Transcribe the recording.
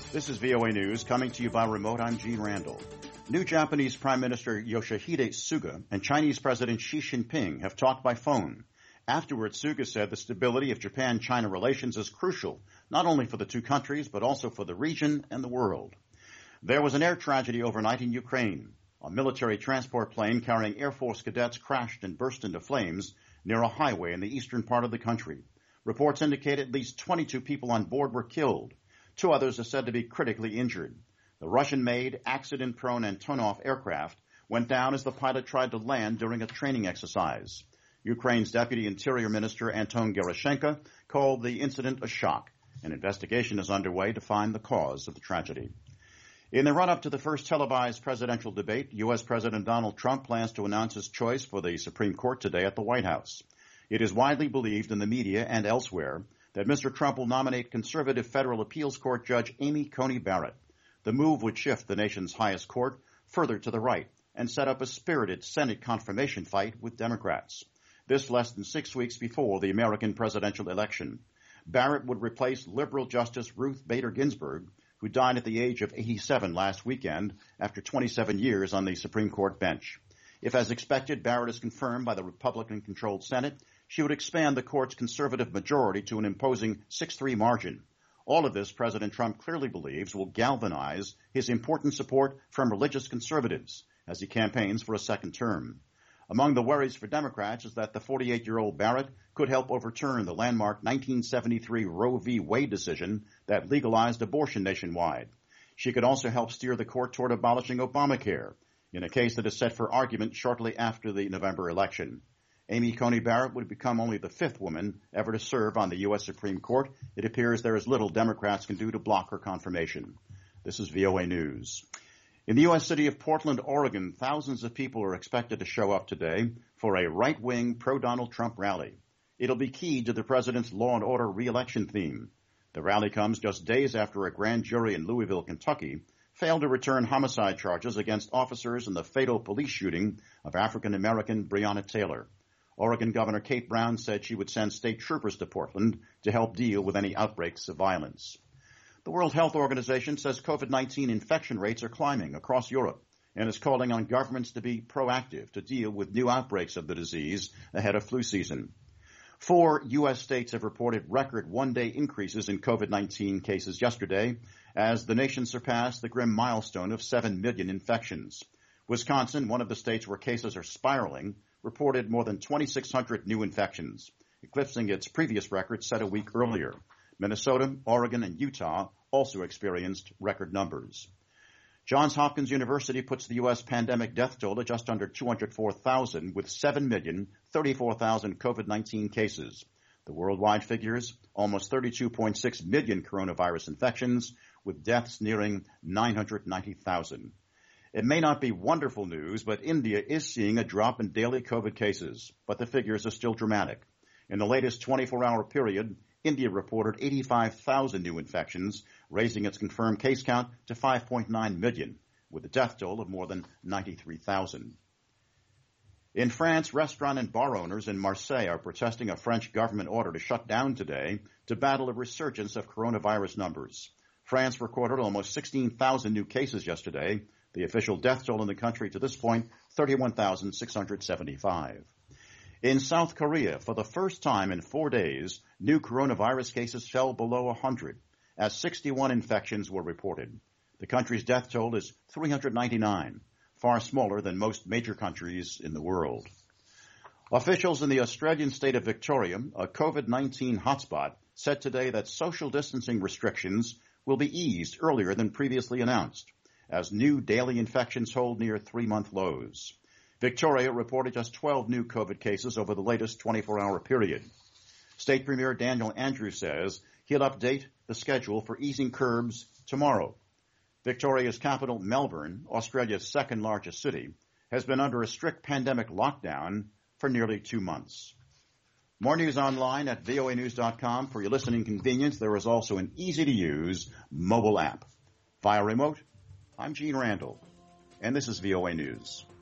This is VOA News, coming to you by remote. I'm Gene Randall. New Japanese Prime Minister Yoshihide Suga and Chinese President Xi Jinping have talked by phone. Afterwards, Suga said the stability of Japan-China relations is crucial, not only for the two countries, but also for the region and the world. There was an air tragedy overnight in Ukraine. A military transport plane carrying Air Force cadets crashed and burst into flames near a highway in the eastern part of the country. Reports indicate at least 22 people on board were killed. 2 others are said to be critically injured. The Russian-made, accident-prone Antonov aircraft went down as the pilot tried to land during a training exercise. Ukraine's Deputy Interior Minister Anton Gerashenko called the incident a shock. An investigation is underway to find the cause of the tragedy. In the run-up to the first televised presidential debate, U.S. President Donald Trump plans to announce his choice for the Supreme Court today at the White House. It is widely believed in the media and elsewhere that Mr. Trump will nominate conservative federal appeals court judge Amy Coney Barrett. The move would shift the nation's highest court further to the right and set up a spirited Senate confirmation fight with Democrats. This less than 6 weeks before the American presidential election. Barrett would replace liberal Justice Ruth Bader Ginsburg, who died at the age of 87 last weekend after 27 years on the Supreme Court bench. If, as expected, Barrett is confirmed by the Republican-controlled Senate, she would expand the court's conservative majority to an imposing 6-3 margin. All of this, President Trump clearly believes, will galvanize his important support from religious conservatives as he campaigns for a second term. Among the worries for Democrats is that the 48-year-old Barrett could help overturn the landmark 1973 Roe v. Wade decision that legalized abortion nationwide. She could also help steer the court toward abolishing Obamacare in a case that is set for argument shortly after the November election. Amy Coney Barrett would become only the 5th woman ever to serve on the U.S. Supreme Court. It appears there is little Democrats can do to block her confirmation. This is VOA News. In the U.S. city of Portland, Oregon, thousands of people are expected to show up today for a right-wing pro-Donald Trump rally. It'll be key to the president's law and order re-election theme. The rally comes just days after a grand jury in Louisville, Kentucky, failed to return homicide charges against officers in the fatal police shooting of African-American Breonna Taylor. Oregon Governor Kate Brown said she would send state troopers to Portland to help deal with any outbreaks of violence. The World Health Organization says COVID-19 infection rates are climbing across Europe and is calling on governments to be proactive to deal with new outbreaks of the disease ahead of flu season. 4 U.S. states have reported record one-day increases in COVID-19 cases yesterday as the nation surpassed the grim milestone of 7 million infections. Wisconsin, one of the states where cases are spiraling, reported more than 2,600 new infections, eclipsing its previous record set a week earlier. Minnesota, Oregon, and Utah also experienced record numbers. Johns Hopkins University puts the U.S. pandemic death toll at just under 204,000, with 7,034,000 COVID-19 cases. The worldwide figures, almost 32.6 million coronavirus infections, with deaths nearing 990,000. It may not be wonderful news, but India is seeing a drop in daily COVID cases, but the figures are still dramatic. In the latest 24-hour period, India reported 85,000 new infections, raising its confirmed case count to 5.9 million, with a death toll of more than 93,000. In France, restaurant and bar owners in Marseille are protesting a French government order to shut down today to battle a resurgence of coronavirus numbers. France recorded almost 16,000 new cases yesterday. The official death toll in the country to this point, 31,675. In South Korea, for the first time in 4 days, new coronavirus cases fell below 100, as 61 infections were reported. The country's death toll is 399, far smaller than most major countries in the world. Officials in the Australian state of Victoria, a COVID-19 hotspot, said today that social distancing restrictions will be eased earlier than previously announced, as new daily infections hold near 3-month lows. Victoria reported just 12 new COVID cases over the latest 24-hour period. State Premier Daniel Andrews says he'll update the schedule for easing curbs tomorrow. Victoria's capital, Melbourne, Australia's second-largest city, has been under a strict pandemic lockdown for nearly 2 months. More news online at voanews.com. For your listening convenience, there is also an easy-to-use mobile app. Via remote, I'm Gene Randall, and this is VOA News.